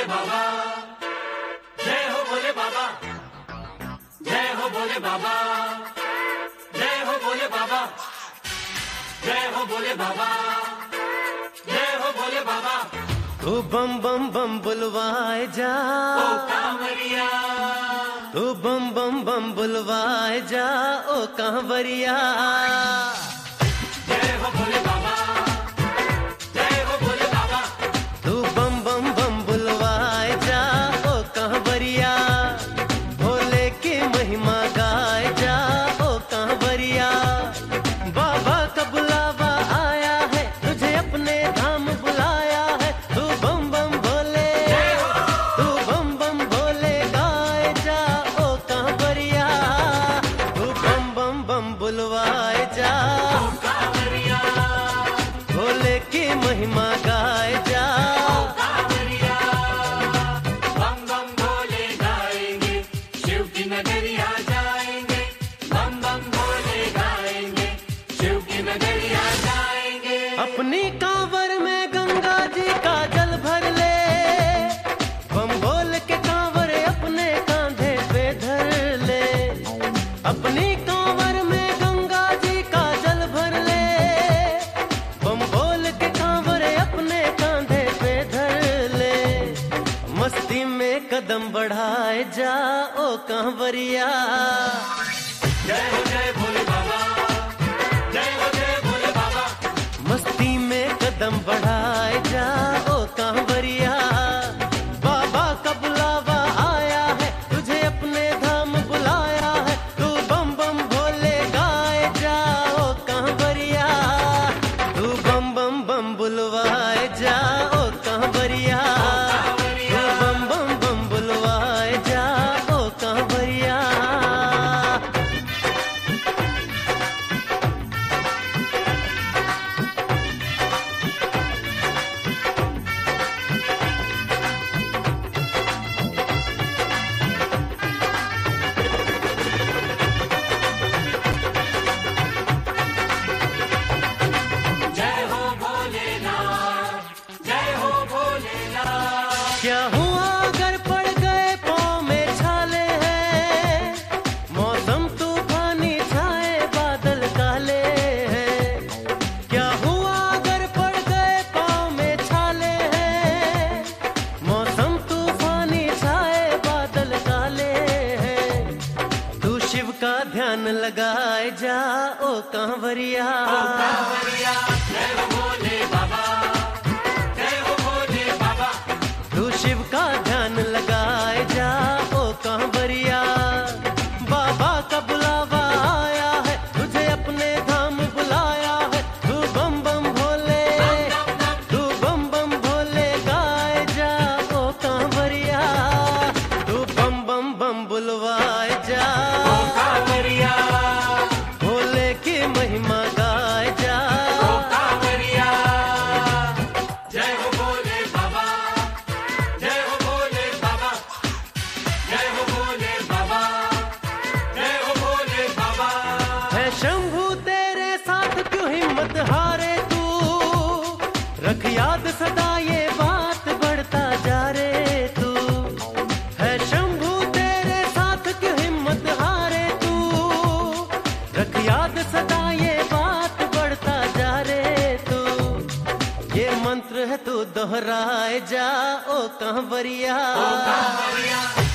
बाबा, जय हो भोले बाबा, जय हो भोले बाबा, जय हो भोले बाबा, जय हो भोले बाबा, जय हो भोले बाबा। तू बम बम बम बुलवाए जा ओ कांवरिया, तू बम बम बम बुलवाए जा ओ कांवरिया। जय हो भोले बाबा, जय हो भोले बाबा। तू बम बम बम बुलवाए जा ओ कांवरिया। भोले की महिमा गाए जा ओ कांवरिया। बाबा का बुलावा आया है, तुझे अपने धाम बुलाया है। तू बम बम भोले, तू बम बम भोले गाए जा ओ कांवरिया। तू बम बम बम बुलवाए जा ओ कांवरिया, भोले की महिमा गाए जा। ओ कांवरिया, बम बम भोले गाएंगे, शिव की नगरिया जाएंगे। बम बम भोले गाएंगे, शिव की नगरिया जाएंगे। अपनी कांवर में गंगा जी का जल भर ले। बम बोल के कांवर अपने कांधे पे धर ले। अपनी कांवर में गंगा जी का जल भर ले। बम बोल के कांवर अपने कांधे पे धर ले। मस्ती में कदम बढ़ाए जा ओ कांवरिया। जय हो जय भोले बाबा, जय हो जय भोले बाबा। मस्ती में कदम बढ़ाए जा ओ कांवरिया। बाबा का बुलावा आया है, तुझे अपने धाम बुलाया है। तू बम बम भोले गाए जा ओ कांवरिया। तू बम बम बम बुलवाए जा ओ कांवरिया। तू बम बम बम बुलवाए जा ओ कांवरिया। जय हो भोलेनाथ, जय हो भोलेनाथ। क्या हुआ अगर पड़ गए पाँव में छाले हैं। मौसम तूफानी छाए बादल काले हैं। क्या हुआ अगर पड़ गए पाँव में छाले हैं। मौसम तूफानी छाए बादल काले हैं। तू शिव का ध्यान लगाए जा ओ कांवरिया। ओ कांवरिया, जय हो भोले बाबा, जय हो भोले बाबा। तू शिव का ध्यान लगाए जा ओ कांवरिया। बाबा का बुलावा आया है, तुझे अपने धाम बुलाया है। तू बम बम भोले, तू बम बम भोले गाए जा ओ कांवरिया। तू बम बम बम बुलवाए जा ओ कांवरिया, भोले की महिमा गाए जा। ओ कांवरिया, जय हो भोले बाबा, जय हो भोले बाबा, जय हो भोले बाबा, जय हो भोले बाबा। है शंभू तेरे साथ क्यों हिम्मत हारे तू। रख याद सदा ये बात बढ़ता जा रे तू। है शंभू तेरे साथ क्यों हिम्मत हारे तू। रख याद सदा ये बात बढ़ता जा रे तू। ये मंत्र है तू दोहराए जा ओ कांवरिया। ओ कांवरिया,